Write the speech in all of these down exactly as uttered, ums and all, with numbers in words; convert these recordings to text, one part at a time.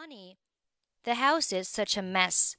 Honey, the house is such a mess.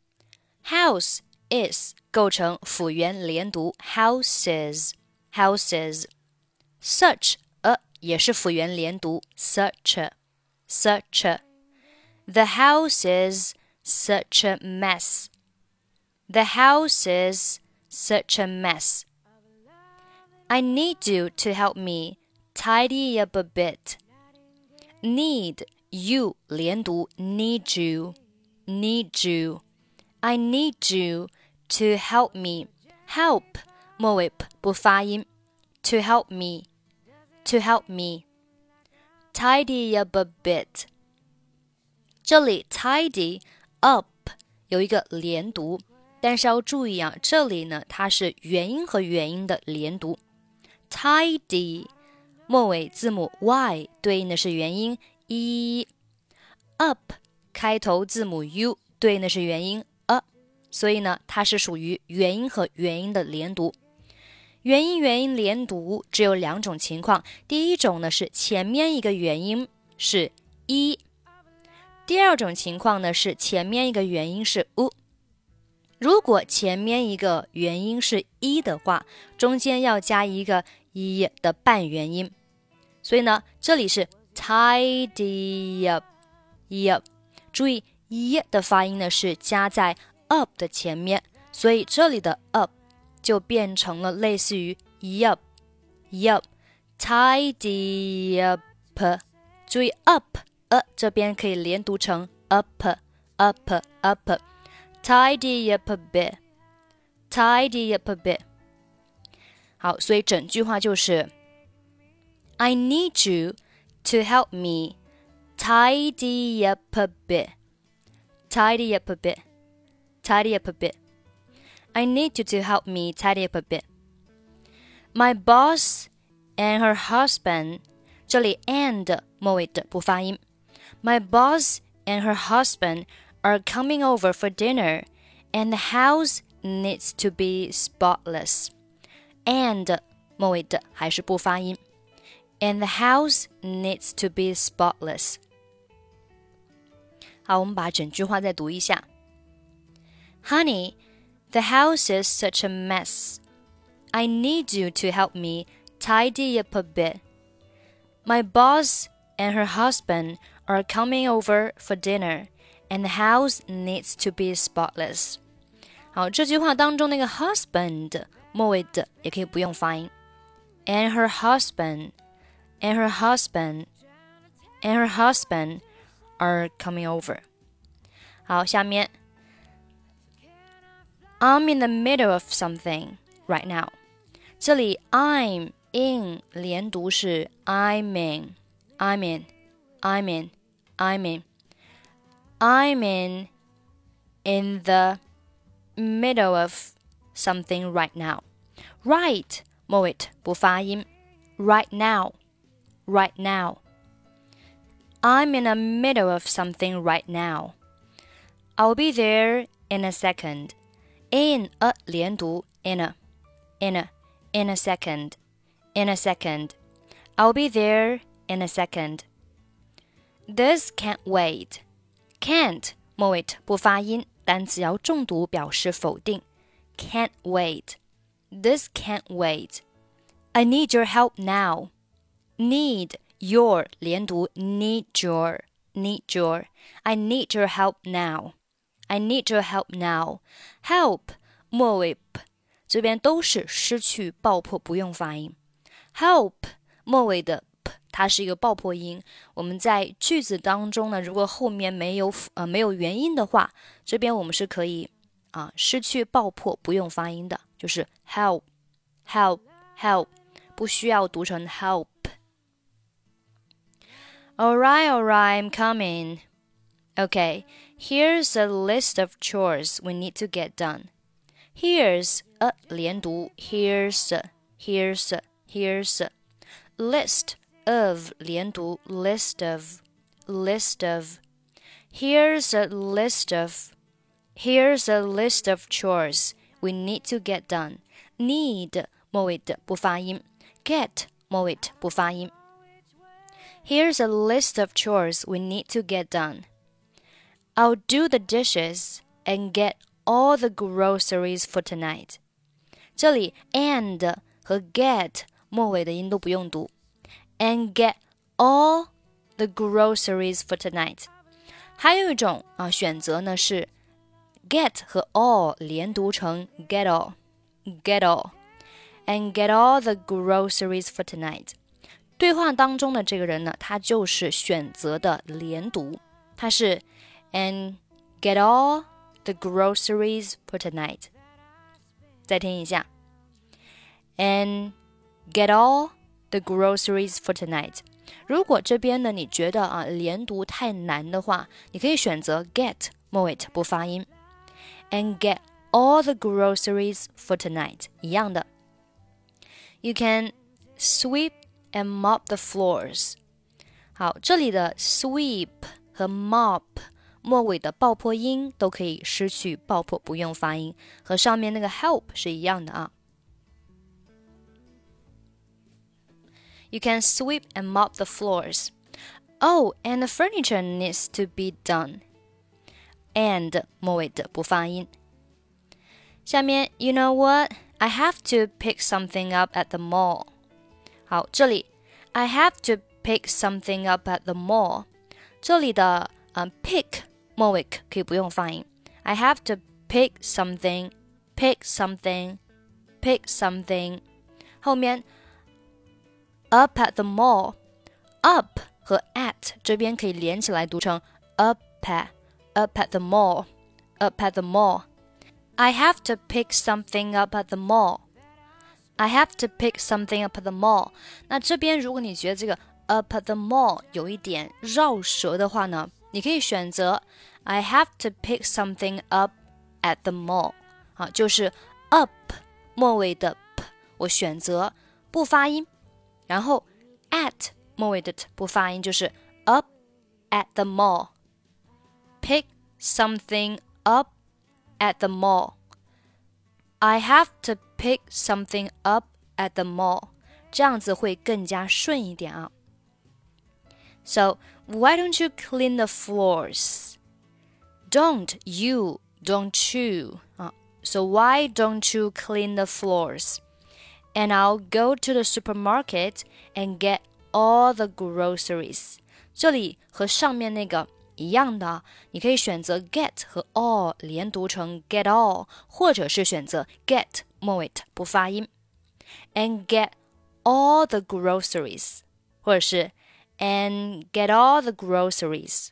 House is 构成辅元连读 houses houses such a 也是辅元连读 such a such a The house is such a mess. The house is such a mess. I need you to help me tidy up a bit. Need you 连读 need you need you I need you to help me help 末尾 p 不发音 to help me to help me tidy up a bit 这里 tidy up 有一个连读，但是要注意啊，这里呢它是元音和元音的连读 tidy 末尾字母 y 对应的是元音 e up 开头字母 u 对应的是元音 a 所以呢它是属于元音和元音的连读。元音元音连读只有两种情况，第一种呢是前面一个元音是 一， 第二种情况呢是前面一个元音是 u。 如果前面一个元音是一的话，中间要加一个一的半元音，所以呢这里是 tidy up up 注意一的发音呢是加在 up 的前面，所以这里的 up 就变成了类似于 up up tidy up 注意 up a 这边可以连读成 up up up tidy up a bit tidy up a bit 好，所以整句话就是 I need you to help me tidy up a bit tidy up a bit tidy up a bit I need you to help me tidy up a bit My boss and her husband 这里 and 末尾的不发音 My boss and her husband are coming over for dinner and the house needs to be spotless and 末尾的还是不发音 and the house needs to be spotless好，我们把整句话再读一下 Honey, the house is such a mess. I need you to help me tidy up a bit. My boss and her husband are coming over for dinner, and the house needs to be spotless. 好，这句话当中那个 husband 末尾的也可以不用发音 and her husband and her husband and her husband are coming over. 好，下面 I'm in the middle of something right now. 这里 I'm in 连读是 I'm in I'm in I'm in I'm in I'm in in the middle of something right now. Right 末尾不发音 Right now Right now I'm in the middle of something right now. I'll be there in a second. In a 连读 in a in a in a second in a second. I'll be there in a second. This can't wait. Can't 末尾不发音，单词要重读表示否定。Can't wait. This can't wait. I need your help now. Need your 连读 need your need your I need your help now I need your help now help 末尾 p 这边都是失去爆破不用发音 help 末尾的 p 它是一个爆破音，我们在句子当中呢，如果后面没有呃没有元音的话，这边我们是可以啊失去爆破不用发音的，就是 help help help 不需要读成 help Alright, alright, I'm coming. Okay, here's a list of chores we need to get done. Here's a 连读 here's a, here's a, here's a. List of 连读 list of, list of. Here's a list of, here's a list of chores we need to get done. Need 末尾的不发音 get 末尾不发音Here's a list of chores we need to get done. I'll do the dishes and get all the groceries for tonight. 这里 and 和 get 末尾的音都不用读。And get all the groceries for tonight. 还有一种啊选择呢是 get 和 all 连读成 get all, get all, and get all the groceries for tonight. 对话当中的这个人呢，他就是选择的连读，他是 and get all the groceries for tonight. 再听一下 and get all the groceries for tonight. 如果这边呢你觉得啊连读太难的话，你可以选择 get 末尾不发音 and get all the groceries for tonight 一样的。You can sweep and mop the floors. 好，这里的 sweep 和 mop 末尾的爆破音都可以失去爆破，不用发音，和上面那个 help 是一样的啊。You can sweep and mop the floors. Oh, and the furniture needs to be done. And 末尾的不发音。下面 You know what? I have to pick something up at the mall. 好，这里 I have to pick something up at the mall. 这里的、呃、pick 末尾可以不用发音。I have to pick something, pick something, pick something. 后面Up at the mall. Up 和 at 这边可以连起来读成 up at, up at the mall, up at the mall. I have to pick something up at the mall. I have to pick something up at the mall. 那这边如果你觉得这个 up at the mall 有一点绕舌的话呢，你可以选择 I have to pick something up at the mall. 啊，就是 up 末尾的 p 我选择不发音。然后 at 末尾的 t 不发音，就是 up at the mall. Pick something up at the mall. I have to pick something up at the mall. 这样子会更加顺一点啊。So, why don't you clean the floors? Don't you, don't you. 啊 So why don't you clean the floors?And I'll go to the supermarket and get all the groceries. 这里和上面那个一样的，你可以选择 get 和 all 连读成 get all， 或者是选择 get 末尾不发音 and get all the groceries， 或者是 and get all the groceries.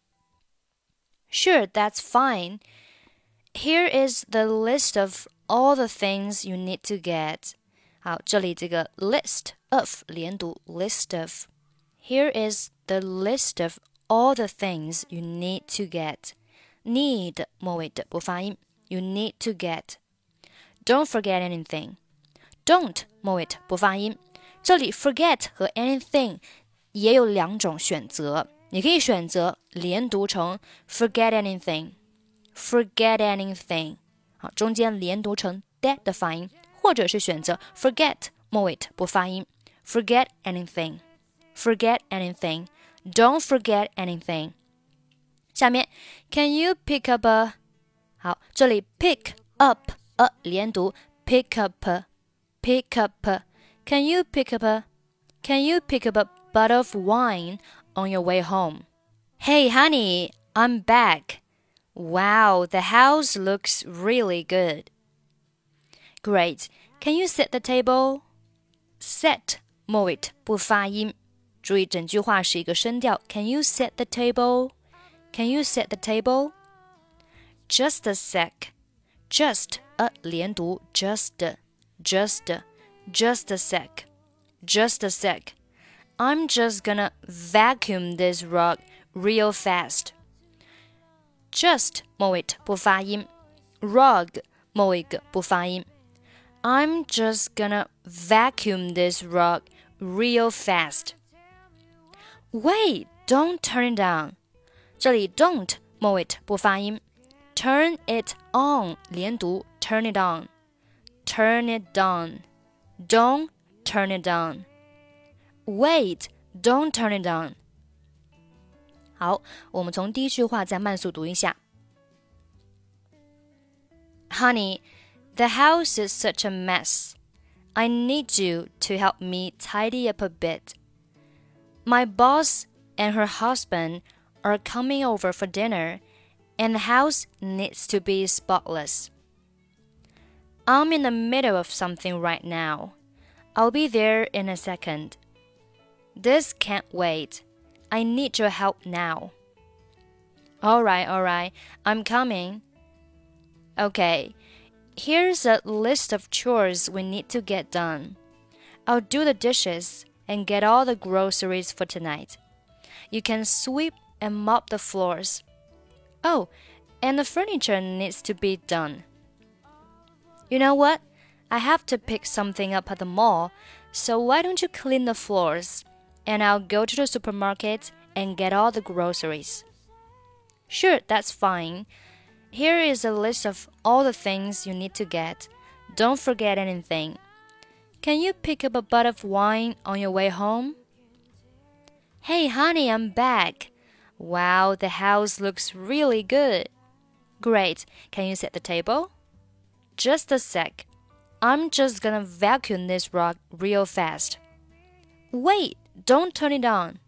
Sure, that's fine. Here is the list of all the things you need to get.好，这里这个 list of 连读 list of. Here is the list of all the things you need to get. Need 末尾的不发音 You need to get. Don't forget anything. Don't 末尾的不发音。这里 forget 和 anything 也有两种选择，你可以选择连读成 forget anything. Forget anything. 好，中间连读成 that 的发音。或者是选择 forget 末尾不发音 forget anything, forget anything, don't forget anything. 下面 Can you pick up a 好，这里 pick up a 连读 pick up a, pick up a. Can you pick up a Can you pick up a bottle of wine on your way home? Hey honey, I'm back. Wow, the house looks really good.Great. Can you set the table? Set 末尾不发音，注意整句话是一个声调。Can you set the table? Can you set the table? Just a sec. Just a 连读 just, just, just a sec. Just a sec. I'm just gonna vacuum this rug real fast. Just 末尾不发音 Rug 末尾不发音I'm just gonna vacuum this rug real fast. Wait, don't turn it down. 这里 don't 末尾不发音 Turn it on 连读 Turn it on. Turn it down. Don't turn it down. Wait, don't turn it down. 好，我们从第一句话再慢速读一下。Honey, the house is such a mess. I need you to help me tidy up a bit. My boss and her husband are coming over for dinner, and the house needs to be spotless. I'm in the middle of something right now. I'll be there in a second. This can't wait. I need your help now. All right, all right, I'm coming. Okay, here's a list of chores we need to get done. I'll do the dishes and get all the groceries for tonight. You can sweep and mop the floors. Oh, and the furniture needs to be done. You know what? I have to pick something up at the mall, so why don't you clean the floors, and I'll go to the supermarket and get all the groceries. Sure, that's fine. Here is a list of all the things you need to get. Don't forget anything. Can you pick up a bottle of wine on your way home? Hey, honey, I'm back. Wow, the house looks really good. Great. Can you set the table? Just a sec. I'm just gonna vacuum this rug real fast. Wait, don't turn it on.